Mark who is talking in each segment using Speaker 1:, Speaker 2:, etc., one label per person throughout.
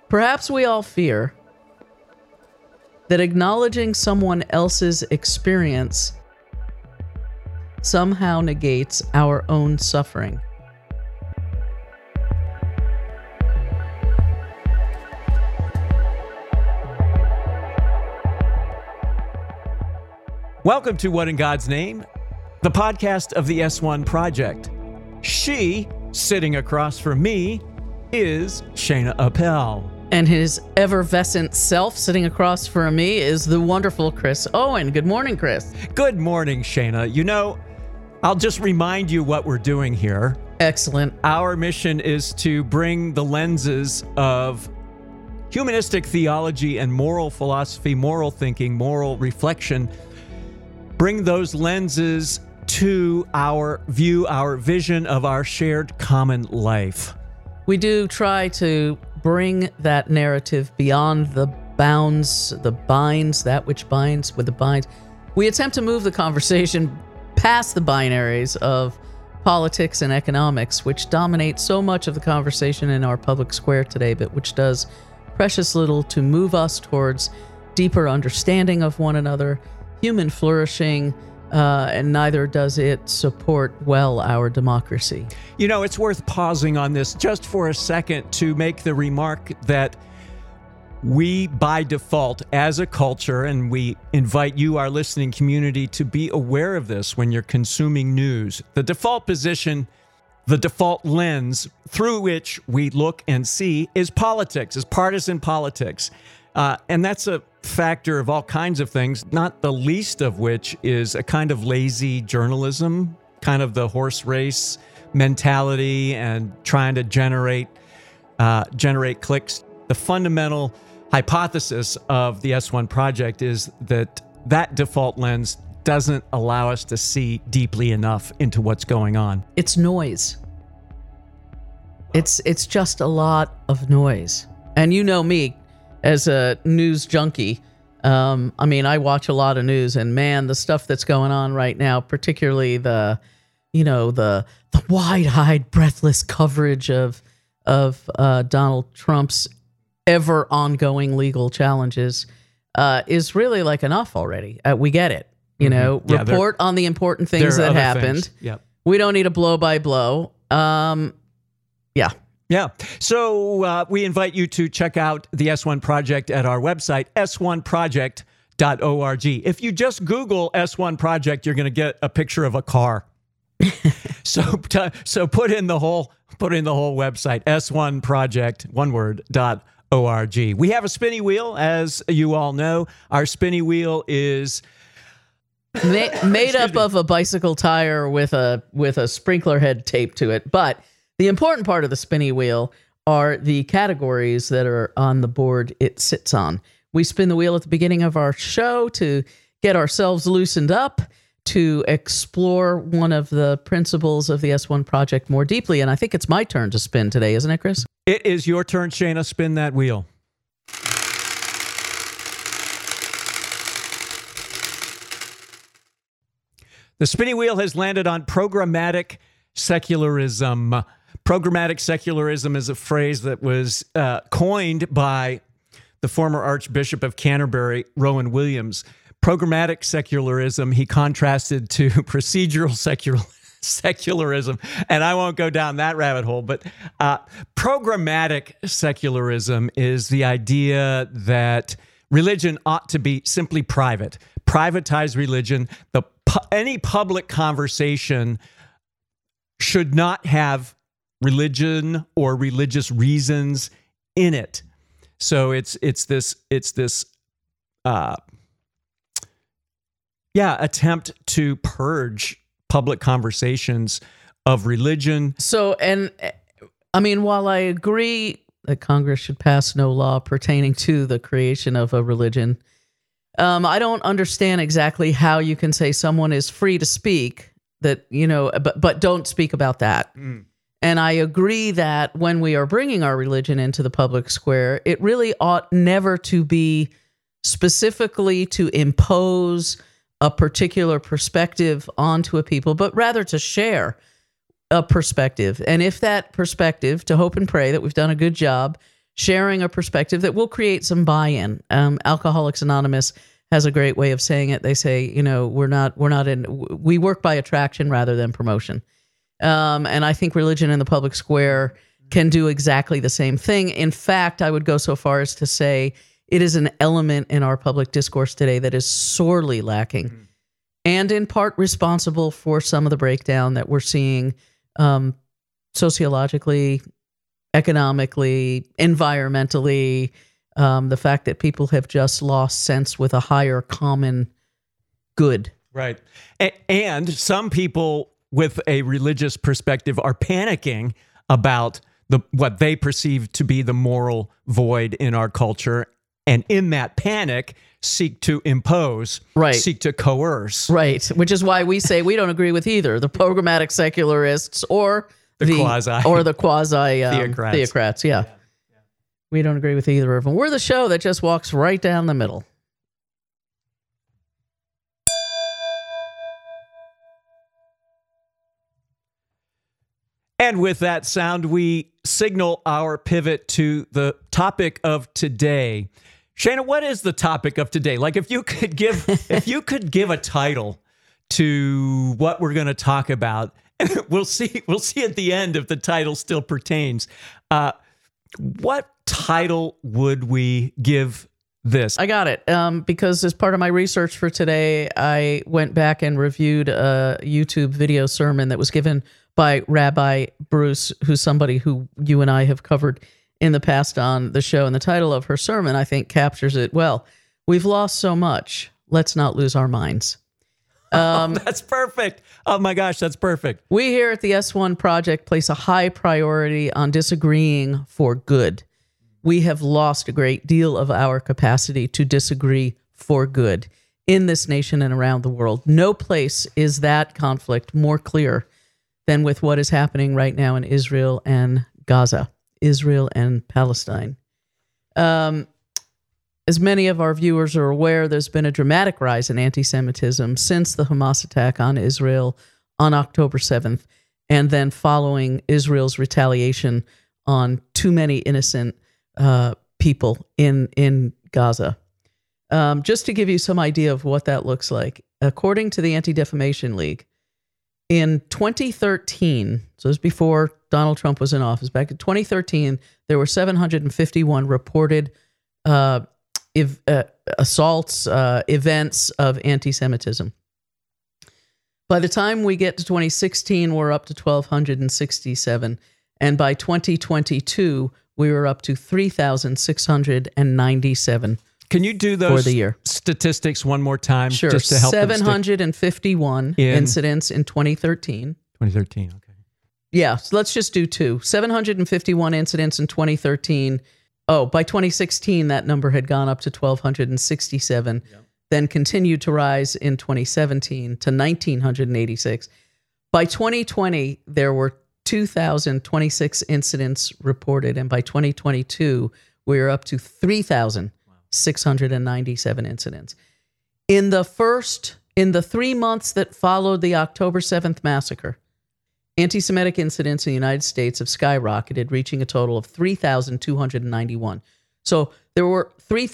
Speaker 1: Perhaps we all fear that acknowledging someone else's experience somehow negates our own suffering.
Speaker 2: Welcome to What in God's Name, the podcast of the S1 Project. She, sitting across from me, is Shana Appel.
Speaker 1: And his effervescent self sitting across from me is the wonderful Chris Owen. Good morning, Chris.
Speaker 2: Good morning, Shana. You know, I'll just remind you what we're doing here.
Speaker 1: Excellent.
Speaker 2: Our mission is to bring the lenses of humanistic theology and moral philosophy, moral thinking, moral reflection, bring those lenses to our view, our vision of our shared common life.
Speaker 1: We do try to bring that narrative beyond the bounds, the binds, that which binds with the binds. We attempt to move the conversation past the binaries of politics and economics, which dominate so much of the conversation in our public square today, but which does precious little to move us towards deeper understanding of one another, human flourishing, and neither does it support well our democracy.
Speaker 2: You know, it's worth pausing on this just for a second to make the remark that we, by default, as a culture, and we invite you, our listening community, to be aware of this when you're consuming news. The default position, the default lens through which we look and see is politics, is partisan politics. And that's a factor of all kinds of things, not the least of which is a kind of lazy journalism, kind of the horse race mentality and trying to generate clicks. The fundamental hypothesis of the S1 Project is that default lens doesn't allow us to see deeply enough into what's going on.
Speaker 1: It's noise. It's just a lot of noise. And you know me, as a news junkie, I watch a lot of news, and man, the stuff that's going on right now, particularly the wide-eyed, breathless coverage of Donald Trump's ever ongoing legal challenges, is really like enough already. We get it, report on the important things that happened.
Speaker 2: Yep.
Speaker 1: We don't need a blow by blow.
Speaker 2: Yeah. So we invite you to check out the S1 Project at our website, s1project.org. If you just Google S1 Project, you're going to get a picture of a car. So put in the whole website, s1project, one word, .org. We have a spinny wheel, as you all know. Our spinny wheel is
Speaker 1: made up of a bicycle tire with a sprinkler head taped to it, but the important part of the spinny wheel are the categories that are on the board it sits on. We spin the wheel at the beginning of our show to get ourselves loosened up, to explore one of the principles of the S1 Project more deeply. And I think it's my turn to spin today, isn't it, Chris?
Speaker 2: It is your turn, Shana. Spin that wheel. The spinny wheel has landed on programmatic secularism. Programmatic secularism is a phrase that was coined by the former Archbishop of Canterbury, Rowan Williams. Programmatic secularism he contrasted to procedural secularism, and I won't go down that rabbit hole, but programmatic secularism is the idea that religion ought to be simply private. Privatized religion. Any public conversation should not have religion or religious reasons in it. So it's this attempt to purge public conversations of religion.
Speaker 1: So, while I agree that Congress should pass no law pertaining to the creation of a religion, I don't understand exactly how you can say someone is free to speak that, but don't speak about that. And I agree that when we are bringing our religion into the public square, it really ought never to be specifically to impose a particular perspective onto a people, but rather to share a perspective. And if that perspective, to hope and pray that we've done a good job sharing a perspective that will create some buy-in. Alcoholics Anonymous has a great way of saying it. They say, we work by attraction rather than promotion. And I think religion in the public square can do exactly the same thing. In fact, I would go so far as to say it is an element in our public discourse today that is sorely lacking and in part responsible for some of the breakdown that we're seeing sociologically, economically, environmentally, the fact that people have just lost sense with a higher common good.
Speaker 2: Right. And some people with a religious perspective are panicking about what they perceive to be the moral void in our culture, and in that panic seek to impose, seek to coerce.
Speaker 1: Right, which is why we say we don't agree with either the programmatic secularists or the quasi theocrats. Yeah. We don't agree with either of them. We're the show that just walks right down the middle.
Speaker 2: And with that sound, we signal our pivot to the topic of today. Shana, what is the topic of today? Like, if you could give a title to what we're going to talk about, we'll see at the end if the title still pertains. What title would we give this?
Speaker 1: I got it. Because as part of my research for today, I went back and reviewed a YouTube video sermon that was given by Rabbi Bruce, who's somebody who you and I have covered in the past on the show. And the title of her sermon, I think, captures it well. We've lost so much. Let's not lose our minds.
Speaker 2: That's perfect. Oh my gosh, that's perfect.
Speaker 1: We here at the S1 Project place a high priority on disagreeing for good. We have lost a great deal of our capacity to disagree for good in this nation and around the world. No place is that conflict more clear than with what is happening right now in Israel and Gaza, Israel and Palestine. As many of our viewers are aware, there's been a dramatic rise in anti-Semitism since the Hamas attack on Israel on October 7th, and then following Israel's retaliation on too many innocent people in Gaza. Just to give you some idea of what that looks like, according to the Anti-Defamation League, in 2013, so this is before Donald Trump was in office, back in 2013, there were 751 reported assaults, events of anti-Semitism. By the time we get to 2016, we're up to 1,267. And by 2022, we were up to 3,697.
Speaker 2: Can you do those
Speaker 1: for the year.
Speaker 2: Statistics one more time?
Speaker 1: Sure.
Speaker 2: Just to help
Speaker 1: 751 incidents in 2013.
Speaker 2: 2013, okay.
Speaker 1: Yeah, so let's just do two. 751 incidents in 2013. Oh, by 2016, that number had gone up to 1,267, then continued to rise in 2017 to 1,986. By 2020, there were 2,026 incidents reported, and by 2022, we were up to 3,697 incidents. In the 3 months that followed the October 7th massacre, anti-Semitic incidents in the United States have skyrocketed, reaching a total of 3,291. So there were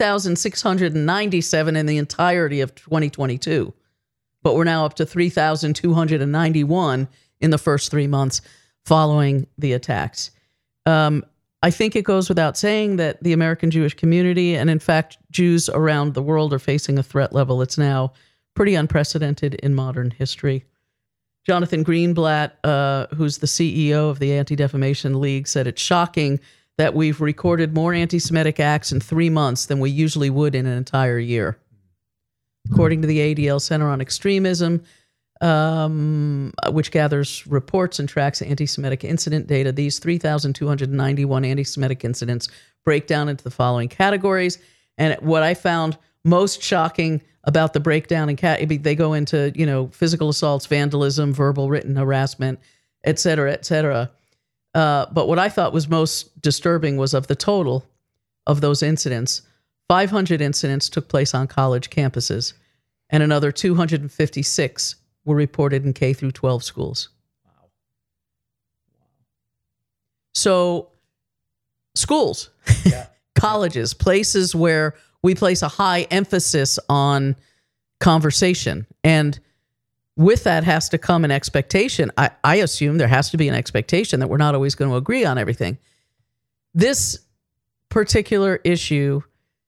Speaker 1: 3,697 in the entirety of 2022, but we're now up to 3,291 in the first 3 months following the attacks. I think it goes without saying that the American Jewish community, and in fact, Jews around the world, are facing a threat level that's now pretty unprecedented in modern history. Jonathan Greenblatt, who's the CEO of the Anti-Defamation League, said it's shocking that we've recorded more anti-Semitic acts in 3 months than we usually would in an entire year. According to the ADL Center on Extremism, which gathers reports and tracks anti-Semitic incident data, these 3,291 anti-Semitic incidents break down into the following categories. And what I found most shocking about the breakdown they go into, physical assaults, vandalism, verbal, written harassment, et cetera, et cetera. But what I thought was most disturbing was of the total of those incidents, 500 incidents took place on college campuses, and another 256 were reported in K through 12 schools. Wow. So schools, colleges, places where we place a high emphasis on conversation. And with that has to come an expectation. I assume there has to be an expectation that we're not always going to agree on everything. This particular issue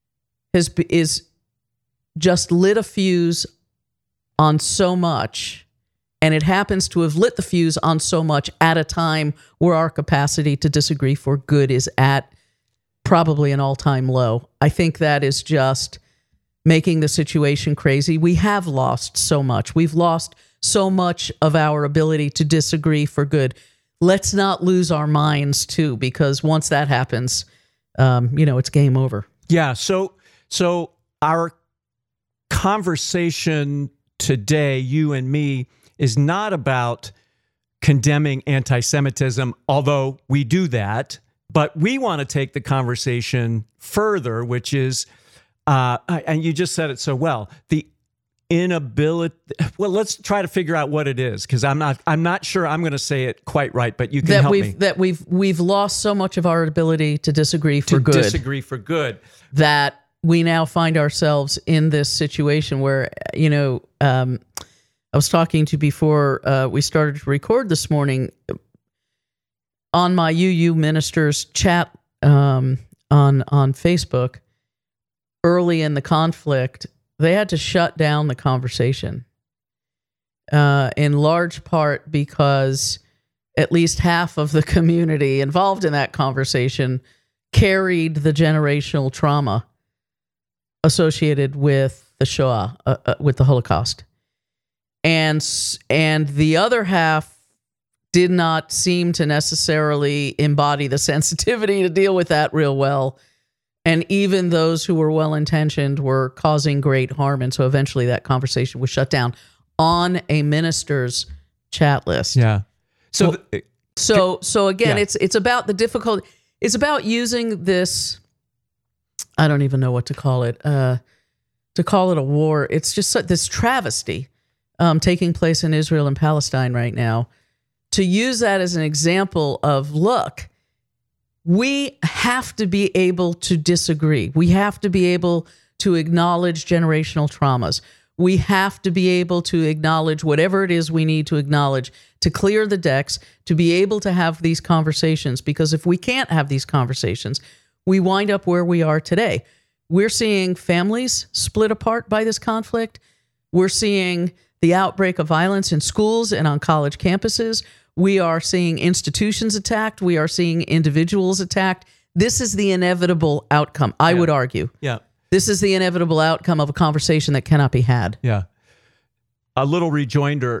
Speaker 1: is just lit a fuse on so much, and it happens to have lit the fuse on so much at a time where our capacity to disagree for good is at probably an all-time low. I think that is just making the situation crazy. We have lost so much. We've lost so much of our ability to disagree for good. Let's not lose our minds too, because once that happens, it's game over.
Speaker 2: Yeah. So our conversation today, you and me, is not about condemning anti-Semitism, although we do that. But we want to take the conversation further, which is, and you just said it so well, the inability. Well, let's try to figure out what it is, because I'm not sure I'm going to say it quite right, but you can help me.
Speaker 1: That we've lost so much of our ability to disagree for good.
Speaker 2: Disagree for good.
Speaker 1: That we now find ourselves in this situation where, I was talking to before we started to record this morning on my UU Ministers chat on Facebook. Early in the conflict, they had to shut down the conversation, in large part because at least half of the community involved in that conversation carried the generational trauma associated with the Shoah, with the Holocaust. And the other half did not seem to necessarily embody the sensitivity to deal with that real well. And even those who were well-intentioned were causing great harm. And so eventually that conversation was shut down on a minister's chat list.
Speaker 2: Yeah.
Speaker 1: So again, it's about the difficult. It's about using this. I don't even know what to call it. To call it a war, it's just this travesty taking place in Israel and Palestine right now. To use that as an example of, look, we have to be able to disagree. We have to be able to acknowledge generational traumas. We have to be able to acknowledge whatever it is we need to acknowledge to clear the decks, to be able to have these conversations. Because if we can't have these conversations, we wind up where we are today. We're seeing families split apart by this conflict. We're seeing the outbreak of violence in schools and on college campuses. We are seeing institutions attacked. We are seeing individuals attacked. This is the inevitable outcome, I would argue.
Speaker 2: Yeah.
Speaker 1: This is the inevitable outcome of a conversation that cannot be had.
Speaker 2: Yeah. A little rejoinder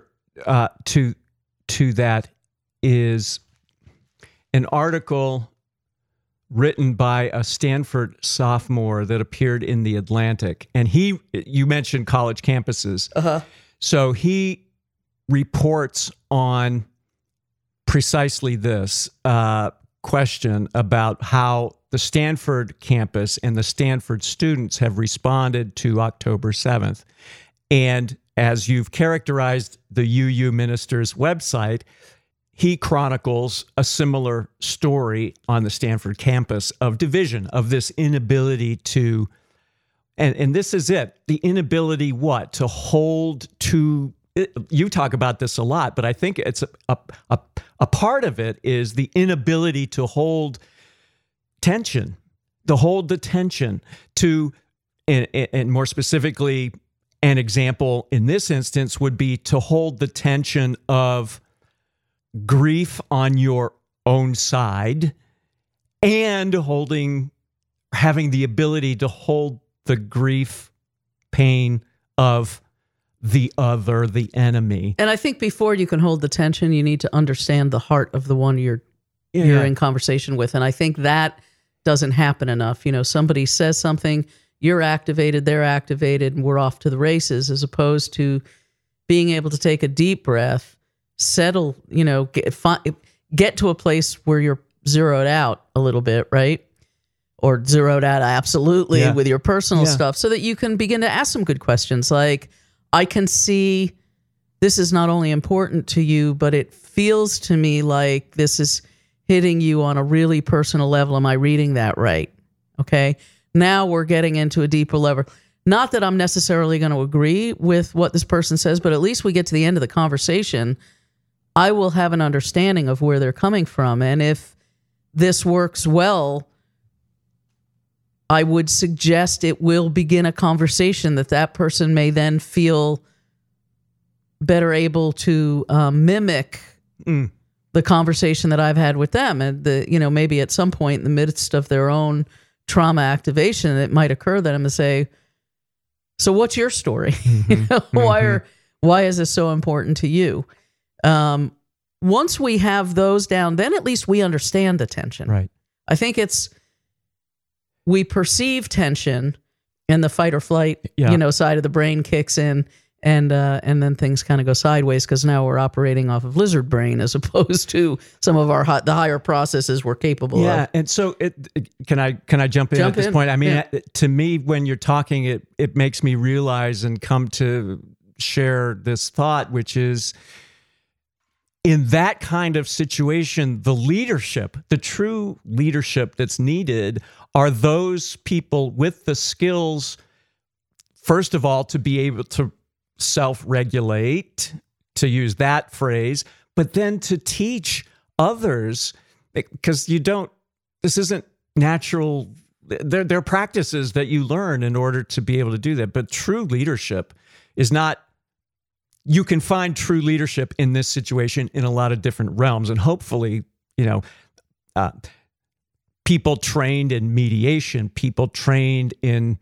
Speaker 2: to that is an article written by a Stanford sophomore that appeared in The Atlantic. And you mentioned college campuses.
Speaker 1: Uh-huh.
Speaker 2: So he reports on precisely this question about how the Stanford campus and the Stanford students have responded to October 7th. And as you've characterized the UU Ministers website, he chronicles a similar story on the Stanford campus of division, of this inability to, and this is it, the inability what? To hold to, you talk about this a lot, but I think it's a part of it is the inability to hold tension, to hold the tension to, and more specifically, an example in this instance would be to hold the tension of grief on your own side and having the ability to hold the grief, pain of the other, the enemy.
Speaker 1: And I think before you can hold the tension, you need to understand the heart of the one you're in conversation with. And I think that doesn't happen enough. Somebody says something, you're activated, they're activated, and we're off to the races, as opposed to being able to take a deep breath, settle, get to a place where you're zeroed out a little bit, right? Or zeroed out absolutely with your personal stuff, so that you can begin to ask some good questions. Like, I can see this is not only important to you, but it feels to me like this is hitting you on a really personal level. Am I reading that right? Okay. Now we're getting into a deeper level. Not that I'm necessarily going to agree with what this person says, but at least we get to the end of the conversation. I will have an understanding of where they're coming from. And if this works well, I would suggest it will begin a conversation that person may then feel better able to mimic the conversation that I've had with them. And maybe at some point in the midst of their own trauma activation, it might occur that I'm going to say, so what's your story? Why is this so important to you? Once we have those down, then at least we understand the tension.
Speaker 2: Right.
Speaker 1: I think we perceive tension and the fight or flight, side of the brain kicks in, and then things kind of go sideways because now we're operating off of lizard brain as opposed to some of the higher processes we're capable of.
Speaker 2: Yeah, and so can I jump in at this point? I mean, to me, when you're talking, it makes me realize and come to share this thought, which is, in that kind of situation, the true leadership that's needed are those people with the skills, first of all, to be able to self-regulate, to use that phrase, but then to teach others, because this isn't natural. There are practices that you learn in order to be able to do that. But true leadership is not, you can find true leadership in this situation in a lot of different realms. And hopefully, people trained in mediation, people trained in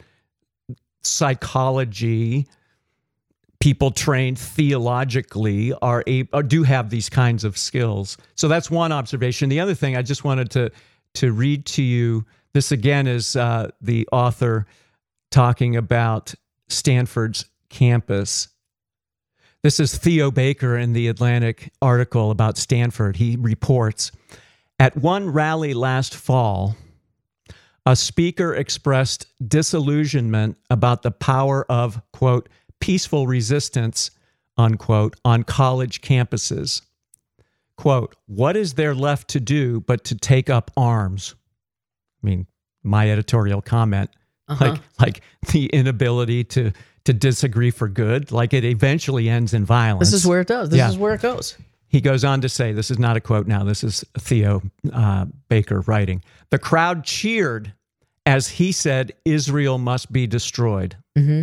Speaker 2: psychology, people trained theologically do have these kinds of skills. So that's one observation. The other thing I just wanted to read to you, this again is the author talking about Stanford's campus. This is Theo Baker in the Atlantic article about Stanford. He reports, at one rally last fall, a speaker expressed disillusionment about the power of, quote, peaceful resistance, unquote, on college campuses. Quote, what is there left to do but to take up arms? I mean, my editorial comment, like the inability to disagree for good, like it eventually ends in violence.
Speaker 1: This is where it does. This is where it goes.
Speaker 2: He goes on to say, this is not a quote now, this is Theo Baker writing, the crowd cheered as he said, Israel must be destroyed. Mm-hmm.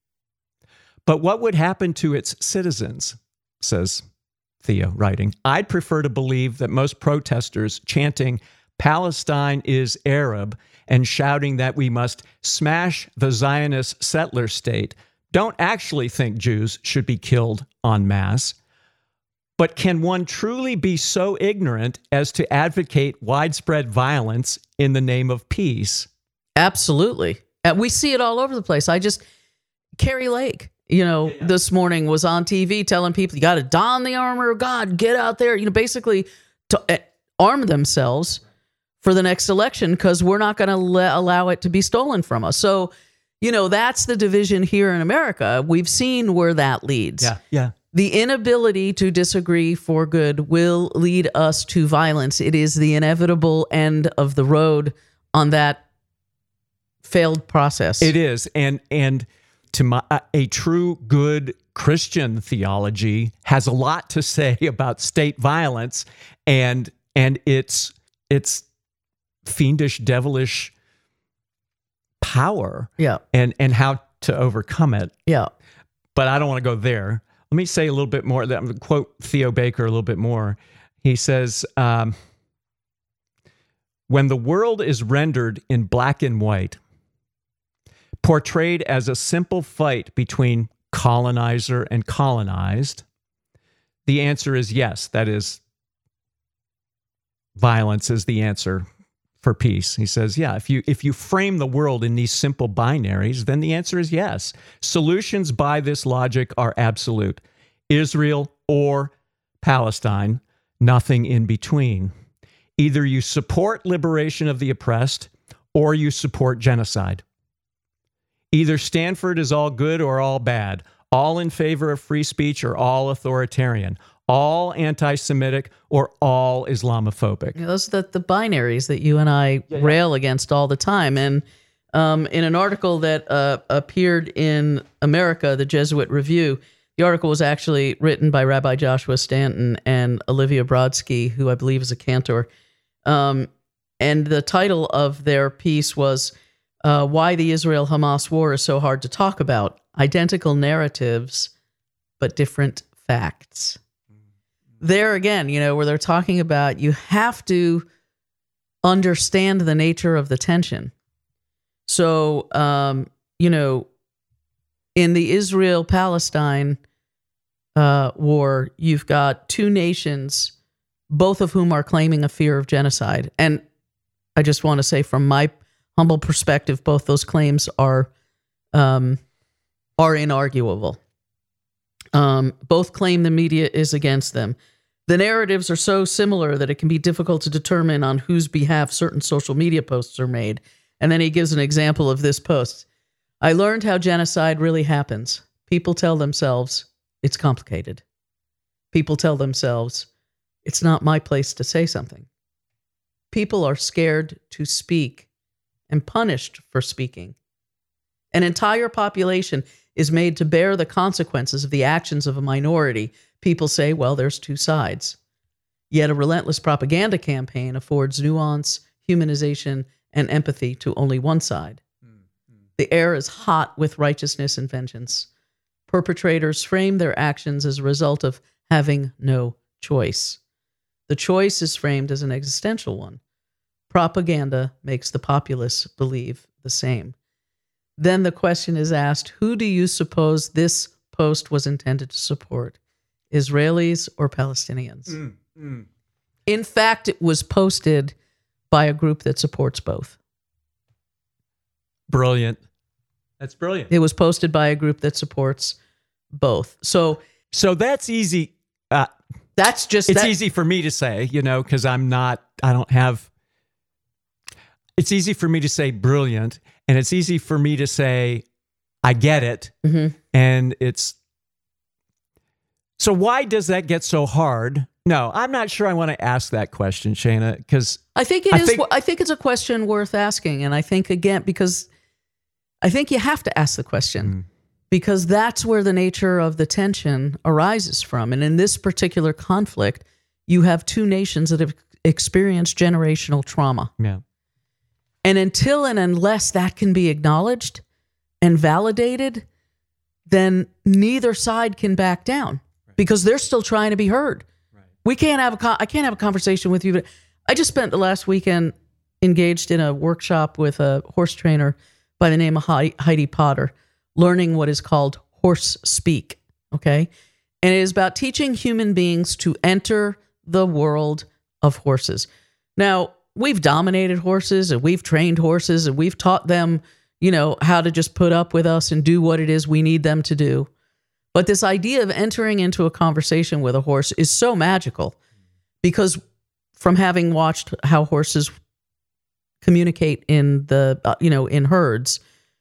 Speaker 2: But what would happen to its citizens, says Theo writing, I'd prefer to believe that most protesters chanting Palestine is Arab and shouting that we must smash the Zionist settler state don't actually think Jews should be killed en masse. But can one truly be so ignorant as to advocate widespread violence in the name of peace?
Speaker 1: Absolutely. We see it all over the place. Carrie Lake, this morning was on TV telling people, you got to don the armor of God, get out there, basically to arm themselves for the next election because we're not going to allow it to be stolen from us. So, that's the division here in America. We've seen where that leads.
Speaker 2: Yeah.
Speaker 1: The inability to disagree for good will lead us to violence. It is the inevitable end of the road on that failed process.
Speaker 2: It is. And to a true good Christian theology has a lot to say about state violence and its fiendish, devilish power.
Speaker 1: Yeah.
Speaker 2: And how to overcome it.
Speaker 1: Yeah.
Speaker 2: But I don't want to go there. Let me say a little bit more. I'm going to quote Theo Baker a little bit more. He says, when the world is rendered in black and white, portrayed as a simple fight between colonizer and colonized, the answer is yes. That is, violence is the answer for peace. He says, yeah, if you frame the world in these simple binaries, then the answer is yes. Solutions by this logic are absolute. Israel or Palestine, nothing in between. Either you support liberation of the oppressed or you support genocide. Either Stanford is all good or all bad. all in favor of free speech or all authoritarian, all anti-Semitic or all Islamophobic.
Speaker 1: Those are the binaries that you and I rail against all the time. And in an article that appeared in America, the Jesuit Review, the article was actually written by Rabbi Joshua Stanton and Olivia Brodsky, who I believe is a cantor. And the title of their piece was Why the Israel-Hamas War is So Hard to Talk About. Identical narratives, but different facts. There again, where they're talking about you have to understand the nature of the tension. So, in the Israel-Palestine war, you've got two nations, both of whom are claiming a fear of genocide. And I just want to say, from my humble perspective, both those claims are inarguable. Both claim the media is against them. The narratives are so similar that it can be difficult to determine on whose behalf certain social media posts are made. And then he gives an example of this post. I learned how genocide really happens. People tell themselves it's complicated. People tell themselves it's not my place to say something. People are scared to speak and punished for speaking. An entire population is made to bear the consequences of the actions of a minority. People say, well, there's two sides. Yet a relentless propaganda campaign affords nuance, humanization, and empathy to only one side. The air is hot with righteousness and vengeance. Perpetrators frame their actions as a result of having no choice. The choice is framed as an existential one. Propaganda makes the populace believe the same. Then the question is asked, who do you suppose this post was intended to support? Israelis or Palestinians? In fact, it was posted by a group that supports both.
Speaker 2: Brilliant. That's brilliant.
Speaker 1: It was posted by a group that supports both. So
Speaker 2: that's easy.
Speaker 1: That's just...
Speaker 2: It's easy for me to say, because it's easy for me to say brilliant, and it's easy for me to say, I get it. Mm-hmm. And so why does that get so hard? No, I'm not sure I want to ask that question, Shana, because
Speaker 1: I think it's a question worth asking. And I think, again, because I think you have to ask the question because that's where the nature of the tension arises from. And in this particular conflict, you have two nations that have experienced generational trauma.
Speaker 2: Yeah.
Speaker 1: And until and unless that can be acknowledged and validated, then neither side can back down because they're still trying to be heard. Right. I can't have a conversation with you. But I just spent the last weekend engaged in a workshop with a horse trainer by the name of Heidi Potter, learning what is called horse speak. Okay. And it is about teaching human beings to enter the world of horses. Now, we've dominated horses and we've trained horses and we've taught them, how to just put up with us and do what it is we need them to do. But this idea of entering into a conversation with a horse is so magical because from having watched how horses communicate in in herds,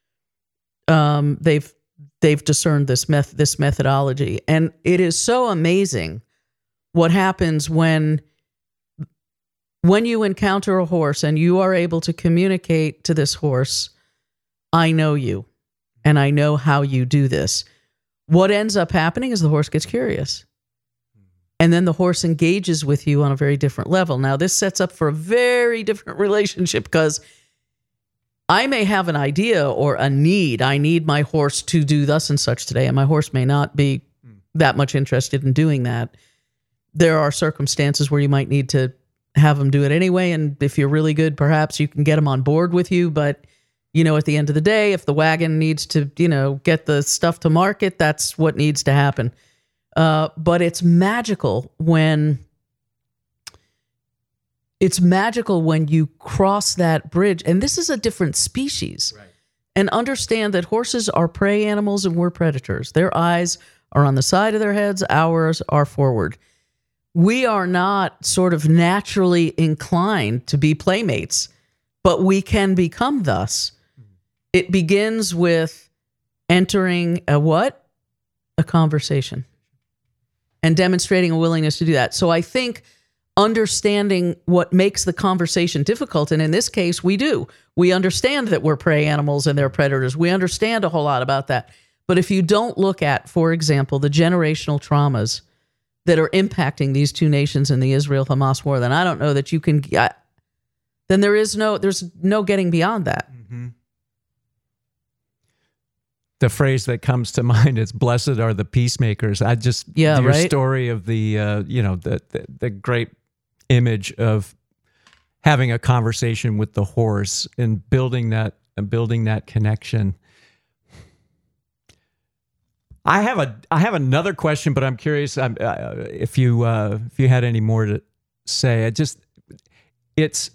Speaker 1: they've discerned this methodology. And it is so amazing what happens when you encounter a horse and you are able to communicate to this horse, I know you and I know how you do this. What ends up happening is the horse gets curious. And then the horse engages with you on a very different level. Now, this sets up for a very different relationship because I may have an idea or a need. I need my horse to do thus and such today, and my horse may not be that much interested in doing that. There are circumstances where you might need to have them do it anyway. And if you're really good, perhaps you can get them on board with you. But, at the end of the day, if the wagon needs to, get the stuff to market, that's what needs to happen. But it's magical when you cross that bridge. And this is a different species. Right. And understand that horses are prey animals and we're predators. Their eyes are on the side of their heads. Ours are forward. We are not sort of naturally inclined to be playmates, but we can become thus. It begins with entering a what? a conversation and demonstrating a willingness to do that. So I think understanding what makes the conversation difficult, and in this case, we do. We understand that we're prey animals and they're predators. We understand a whole lot about that. But if you don't look at, for example, the generational traumas that are impacting these two nations in the Israel-Hamas war, then I don't know that you can. Then there's no getting beyond that.
Speaker 2: Mm-hmm. The phrase that comes to mind is "Blessed are the peacemakers." Your story of the the great image of having a conversation with the horse and building that connection. I have another question, but I'm curious if you had any more to say. It's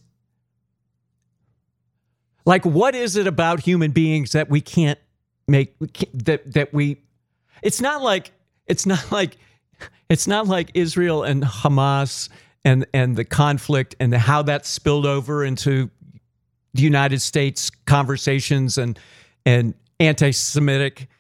Speaker 2: like, what is it about human beings that we can't make it's not like Israel and Hamas and the conflict and how that spilled over into the United States conversations and anti-Semitic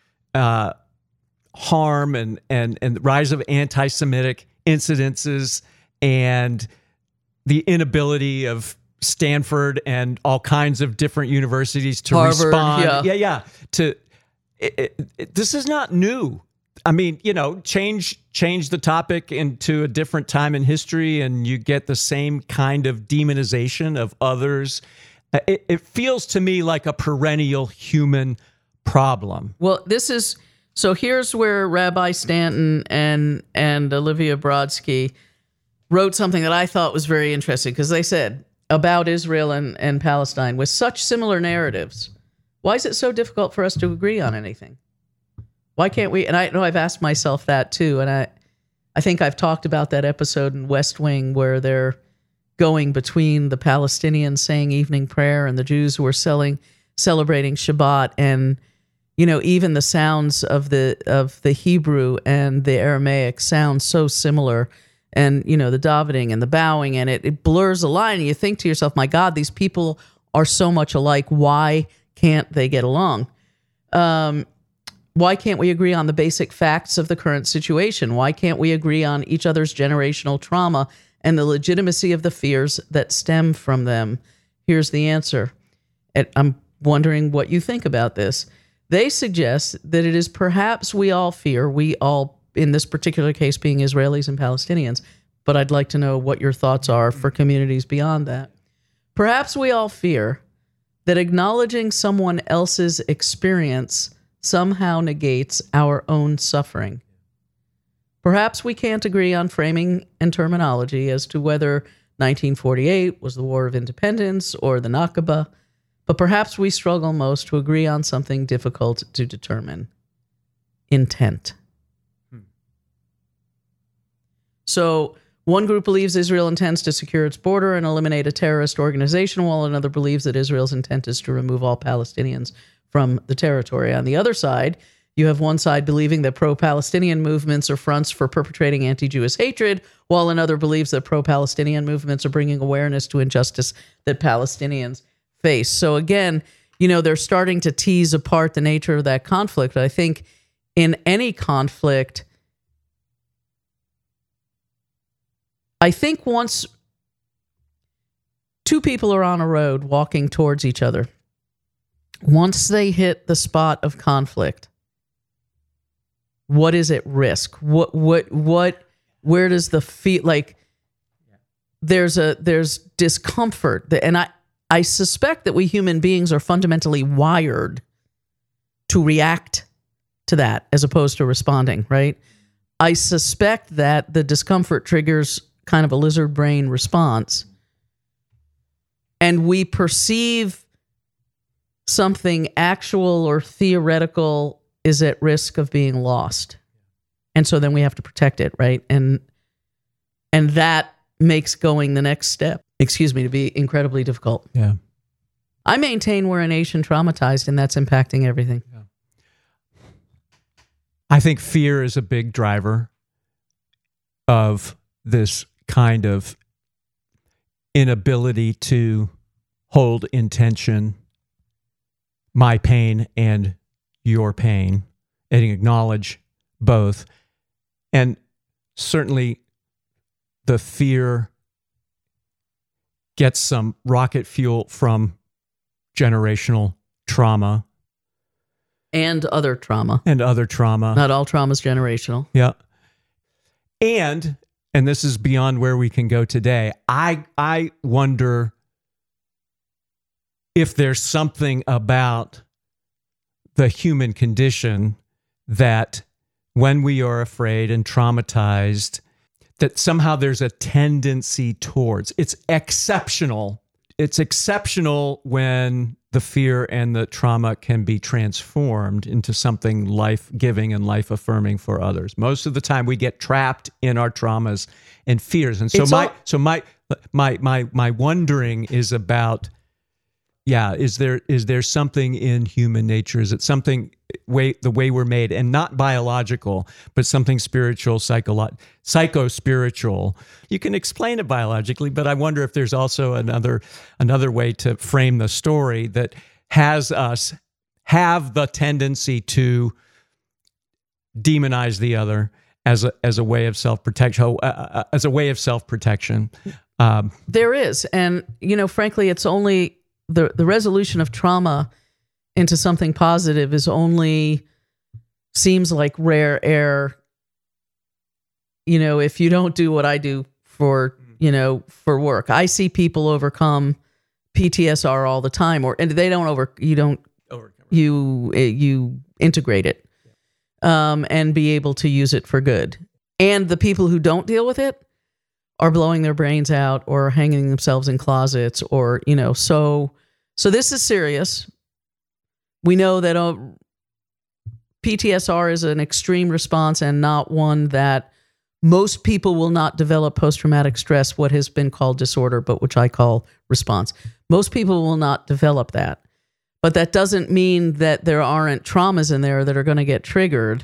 Speaker 2: harm and the rise of anti-Semitic incidences and the inability of Stanford and all kinds of different universities to
Speaker 1: Harvard,
Speaker 2: respond. This is not new. I mean, change the topic into a different time in history and you get the same kind of demonization of others. It feels to me like a perennial human problem.
Speaker 1: Well, so here's where Rabbi Stanton and Olivia Brodsky wrote something that I thought was very interesting, because they said about Israel and Palestine, with such similar narratives, why is it so difficult for us to agree on anything? Why can't we? And I know I've asked myself that too, and I think I've talked about that episode in West Wing where they're going between the Palestinians saying evening prayer and the Jews who are celebrating Shabbat, and even the sounds of the Hebrew and the Aramaic sound so similar, and the davening and the bowing, and it blurs the line, and you think to yourself, my God, these people are so much alike. Why can't they get along? Why can't we agree on the basic facts of the current situation? Why can't we agree on each other's generational trauma and the legitimacy of the fears that stem from them? Here's the answer. And I'm wondering what you think about this. They suggest that it is perhaps we all, in this particular case being Israelis and Palestinians, but I'd like to know what your thoughts are for communities beyond that. Perhaps we all fear that acknowledging someone else's experience somehow negates our own suffering. Perhaps we can't agree on framing and terminology as to whether 1948 was the War of Independence or the Nakba, but perhaps we struggle most to agree on something difficult to determine: intent. So one group believes Israel intends to secure its border and eliminate a terrorist organization, while another believes that Israel's intent is to remove all Palestinians from the territory. On the other side, you have one side believing that pro-Palestinian movements are fronts for perpetrating anti-Jewish hatred, while another believes that pro-Palestinian movements are bringing awareness to injustice that Palestinians face. So again, they're starting to tease apart the nature of that conflict. I think in any conflict, once two people are on a road walking towards each other, once they hit the spot of conflict, what is at risk? Where does the feel like there's discomfort, and I suspect that we human beings are fundamentally wired to react to that as opposed to responding, right? I suspect that the discomfort triggers kind of a lizard brain response, and we perceive something actual or theoretical is at risk of being lost. And so then we have to protect it, right? And that makes going the next step, to be incredibly difficult.
Speaker 2: Yeah.
Speaker 1: I maintain we're a nation traumatized, and that's impacting everything.
Speaker 2: Yeah. I think fear is a big driver of this kind of inability to hold in tension my pain and your pain, and acknowledge both. And certainly the fear gets some rocket fuel from generational trauma.
Speaker 1: And other trauma.
Speaker 2: And other trauma.
Speaker 1: Not all trauma is generational.
Speaker 2: Yeah. And this is beyond where we can go today, I wonder if there's something about the human condition that when we are afraid and traumatized, that somehow there's a tendency towards. It's exceptional. It's exceptional when the fear and the trauma can be transformed into something life-giving and life-affirming for others. Most of the time, we get trapped in our traumas and fears. And so my wondering is about, is there something in human nature? Is it something the way we're made, and not biological, but something spiritual, psycho-spiritual? You can explain it biologically, but I wonder if there's also another way to frame the story that has us have the tendency to demonize the other as a way of self-protection.
Speaker 1: There is, and frankly, it's only the resolution of trauma into something positive seems like rare air. If you don't do what I do for work, I see people overcome PTSR all the time, you integrate it, and be able to use it for good. And the people who don't deal with it are blowing their brains out or hanging themselves in closets or, so this is serious. We know that PTSR is an extreme response and not one that most people will not develop post-traumatic stress, what has been called disorder, but which I call response. Most people will not develop that. But that doesn't mean that there aren't traumas in there that are going to get triggered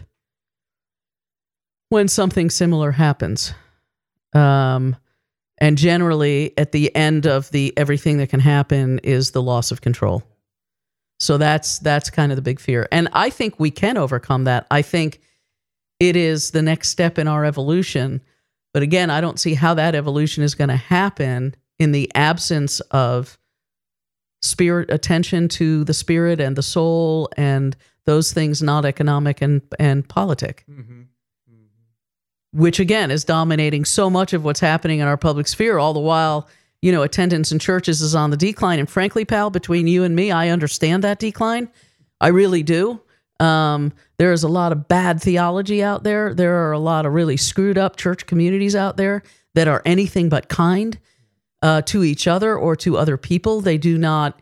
Speaker 1: when something similar happens. And generally, at the end of everything that can happen is the loss of control. So that's kind of the big fear. And I think we can overcome that. I think it is the next step in our evolution. But again, I don't see how that evolution is going to happen in the absence of attention to the spirit and the soul and those things not economic and politic. Mm-hmm. Which again is dominating so much of what's happening in our public sphere, all the while, attendance in churches is on the decline. And frankly, pal, between you and me, I understand that decline. I really do. There is a lot of bad theology out there. There are a lot of really screwed up church communities out there that are anything but kind to each other or to other people. They're not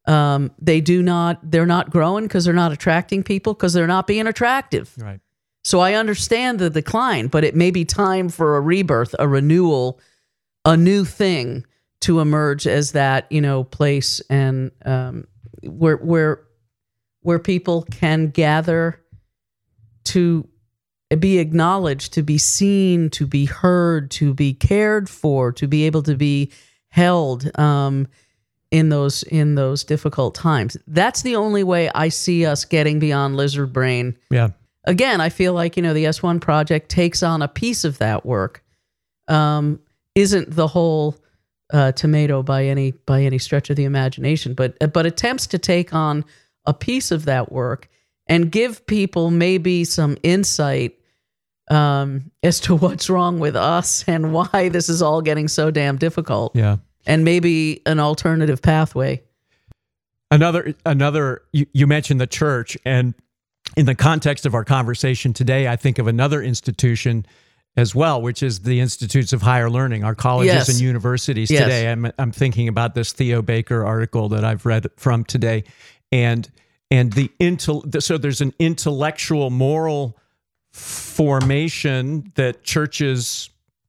Speaker 1: growing because they're not attracting people because they're not being attractive.
Speaker 2: Right.
Speaker 1: So I understand the decline, but it may be time for a rebirth, a renewal, a new thing to emerge as that, place and where people can gather to be acknowledged, to be seen, to be heard, to be cared for, to be able to be held in those difficult times. That's the only way I see us getting beyond lizard brain.
Speaker 2: Yeah.
Speaker 1: Again, I feel like, the S1 project takes on a piece of that work. Isn't the whole tomato by any stretch of the imagination, but attempts to take on a piece of that work and give people maybe some insight as to what's wrong with us and why this is all getting so damn difficult.
Speaker 2: Yeah.
Speaker 1: And maybe an alternative pathway.
Speaker 2: You mentioned the church, and in the context of our conversation today, I think of another institution as well, which is the Institutes of Higher Learning, our colleges and universities today. I'm thinking about this Theo Baker article that I've read from today, and so there's an intellectual moral formation that churches,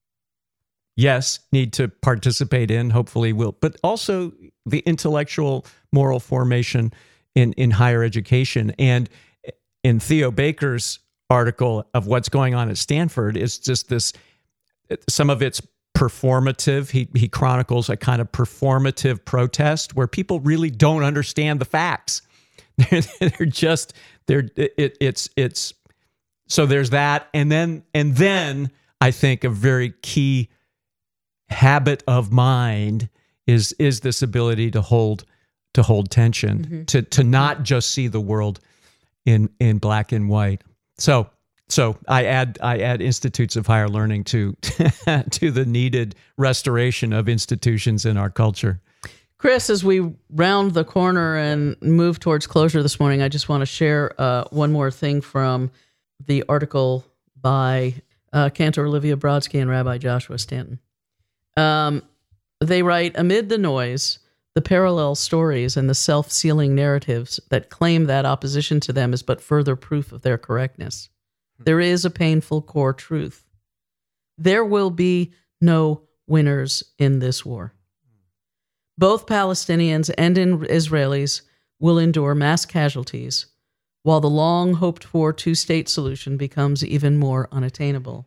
Speaker 2: need to participate in, hopefully will, but also the intellectual moral formation in higher education. And in Theo Baker's article of what's going on at Stanford is just this, some of it's performative. He chronicles a kind of performative protest where people really don't understand the facts. It's So there's that. And then I think a very key habit of mind is this ability to hold tension, to not just see the world in black and white. So I add institutes of higher learning to to the needed restoration of institutions in our culture.
Speaker 1: Chris, as we round the corner and move towards closure this morning, I just want to share one more thing from the article by Cantor Olivia Brodsky and Rabbi Joshua Stanton. They write, amid the noise, the parallel stories and the self-sealing narratives that claim that opposition to them is but further proof of their correctness, there is a painful core truth. There will be no winners in this war. Both Palestinians and Israelis will endure mass casualties, while the long-hoped-for two-state solution becomes even more unattainable.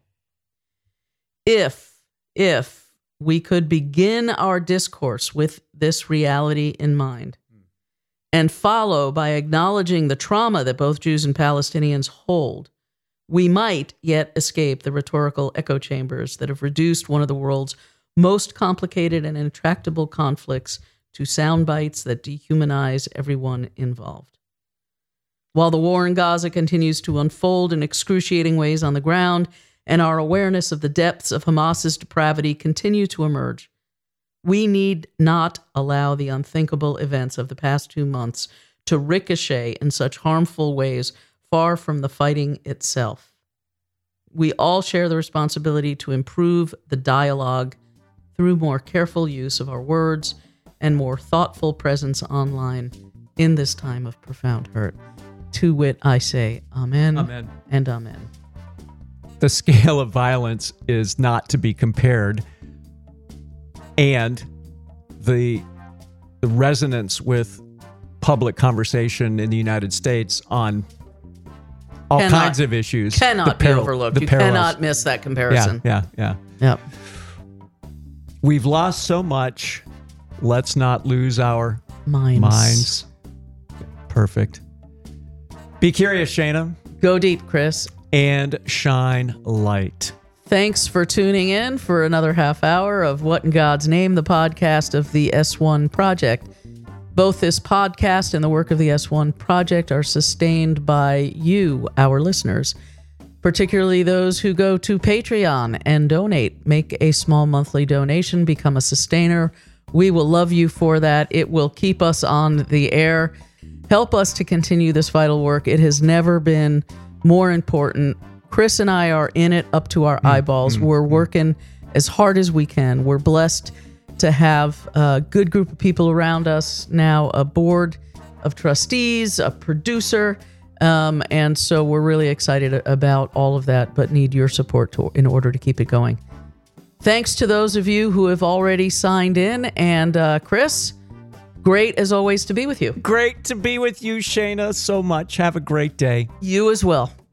Speaker 1: If we could begin our discourse with this reality in mind, and follow by acknowledging the trauma that both Jews and Palestinians hold, we might yet escape the rhetorical echo chambers that have reduced one of the world's most complicated and intractable conflicts to sound bites that dehumanize everyone involved. While the war in Gaza continues to unfold in excruciating ways on the ground, and our awareness of the depths of Hamas's depravity continue to emerge, we need not allow the unthinkable events of the past 2 months to ricochet in such harmful ways far from the fighting itself. We all share the responsibility to improve the dialogue through more careful use of our words and more thoughtful presence online in this time of profound hurt. To wit, I say amen,
Speaker 2: Amen,
Speaker 1: and amen.
Speaker 2: The scale of violence is not to be compared, and the resonance with public conversation in the United States on all kinds of issues
Speaker 1: cannot be overlooked. You cannot miss that comparison.
Speaker 2: Yeah.
Speaker 1: Yep.
Speaker 2: We've lost so much. Let's not lose our
Speaker 1: minds.
Speaker 2: Perfect. Be curious, Shana.
Speaker 1: Go deep, Chris.
Speaker 2: And shine light.
Speaker 1: Thanks for tuning in for another half hour of What in God's Name, the podcast of the S1 Project. Both this podcast and the work of the S1 Project are sustained by you, our listeners, particularly those who go to Patreon and donate. Make a small monthly donation, become a sustainer. We will love you for that. It will keep us on the air. Help us to continue this vital work. It has never been more important. Chris and I are in it up to our eyeballs. We're working as hard as we can. We're blessed to have a good group of people around us now, a board of trustees, a producer, and so we're really excited about all of that, but need your support in order to keep it going. Thanks to those of you who have already signed in, and Chris, great as always to be with you.
Speaker 2: Great to be with you, Shana, so much. Have a great day.
Speaker 1: You as well.